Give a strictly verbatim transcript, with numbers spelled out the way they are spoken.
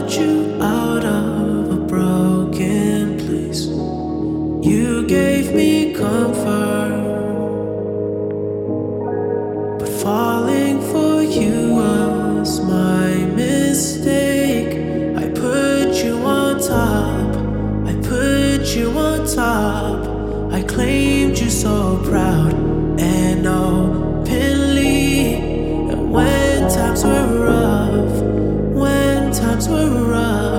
brought you out of a broken place. You gave me comfort, but falling for you was my mistake. I put you on top, I put you on top. I claimed you so proud and openly. And when times were rough, when times were rough,